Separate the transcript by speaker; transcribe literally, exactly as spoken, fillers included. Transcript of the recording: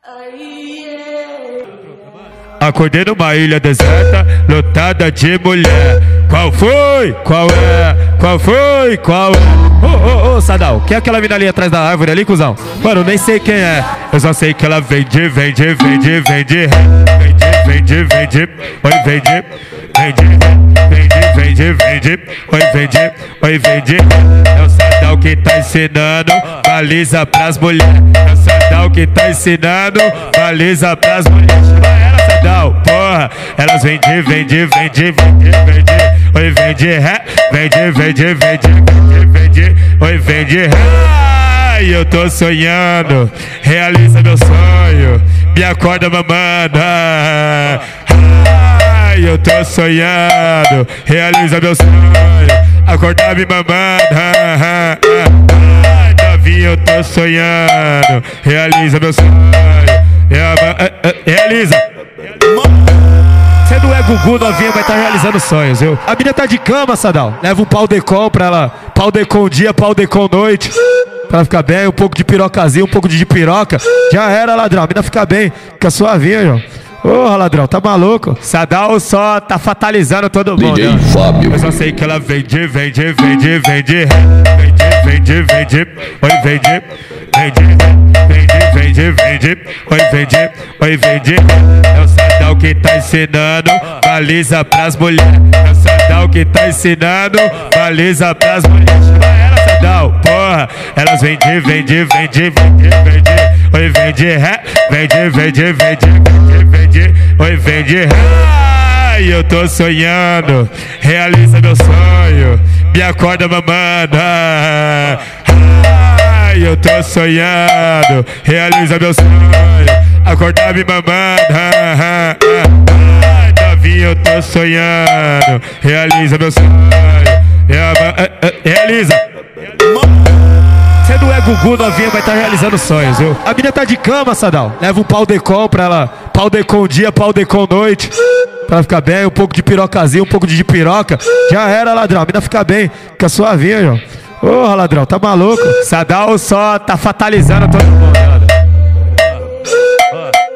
Speaker 1: Acordei numa ilha deserta, lotada de mulher. Qual foi? Qual é? Qual foi? Qual é? Ô, ô, ô, Sadal, quem é aquela mina ali atrás da árvore ali, cuzão? Mano, nem sei quem é. Eu só sei que ela vende, vende, vende, vende. Vende, vende, vende. Oi, vende. Vende, vende, vende, vende. Oi, vende. Oi, vende. É o Sadal que tá ensinando baliza pras mulheres. É o Sadal que tá ensinando baliza pras mulheres. Sadal, porra, elas vende, vende, vende, vende, vende. Oi, vende, ré, vende, vende, vende, vende, vende. Oi, vende, ré. Ai, eu tô sonhando, realiza meu sonho, me acorda mamanda. Ai, eu tô sonhando, realiza meu sonho, acordar me mamanda. Ai, novinho, eu tô sonhando, realiza meu sonho, realiza. Cê não é Gugu, novinha, vai estar tá realizando sonhos, viu? A mina tá de cama, Sadal. Leva um pau decom pra ela. Pau decom dia, pau decom noite. Pra ela ficar bem, um pouco de pirocazinha, um pouco de piroca. Já era, ladrão. A mina fica bem. Fica suavinha, João. Porra, ladrão, tá maluco? Sadal só tá fatalizando todo mundo. D J né? Fábio. Eu só sei que ela vende, vende, vende, vende. Vende, vende, vende. Oi, vende. Vende, vende, vende, vende. Oi, vende. Oi, vende. É o Sadal que tá ensinando baliza pras mulheres. É o Sadal que tá ensinando baliza pras mulheres. Ela, Sadal, porra. Elas vende, vende, vende, vende, vende. Oi, vende, ré. Vende, vende, vende, vende, vende. Oi, vende, ré. Ai, eu tô sonhando, realiza meu sonho, me acorda mamanda. Ai, eu tô sonhando, realiza meu sonho, acordar me mamanda. Ai, novinho, eu tô sonhando, realiza meu sonho, realiza. Cê não é Gugu, novinha, vai estar tá realizando sonhos, viu? A mina tá de cama, Sadal. Leva um pau decom pra ela. Pau decom dia, pau decom noite. Pra ela ficar bem, um pouco de pirocazinha, um pouco de piroca. Já era, ladrão. A mina fica bem. Fica suavinha, João. Porra, ladrão, tá maluco? Sadal só tá fatalizando todo mundo, ladrão.